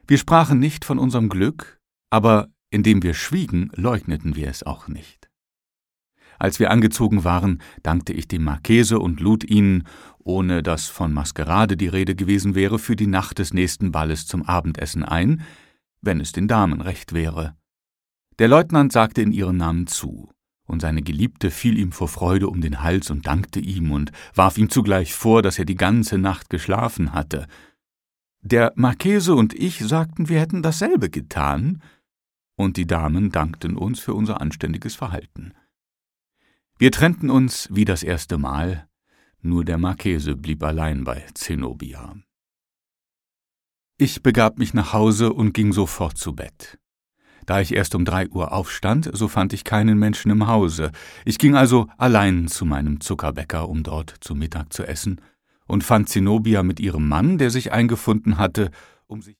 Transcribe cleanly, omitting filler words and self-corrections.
Wir sprachen nicht von unserem Glück, aber indem wir schwiegen, leugneten wir es auch nicht. Als wir angezogen waren, dankte ich dem Marchese und lud ihn, ohne dass von Maskerade die Rede gewesen wäre, für die Nacht des nächsten Balles zum Abendessen ein, wenn es den Damen recht wäre. Der Leutnant sagte in ihrem Namen zu, und seine Geliebte fiel ihm vor Freude um den Hals und dankte ihm und warf ihm zugleich vor, dass er die ganze Nacht geschlafen hatte. Der Marchese und ich sagten, wir hätten dasselbe getan, und die Damen dankten uns für unser anständiges Verhalten. Wir trennten uns wie das erste Mal, nur der Marchese blieb allein bei Zenobia. Ich begab mich nach Hause und ging sofort zu Bett. Da ich erst um 3 Uhr aufstand, so fand ich keinen Menschen im Hause. Ich ging also allein zu meinem Zuckerbäcker, um dort zu Mittag zu essen, und fand Zenobia mit ihrem Mann, der sich eingefunden hatte, um sich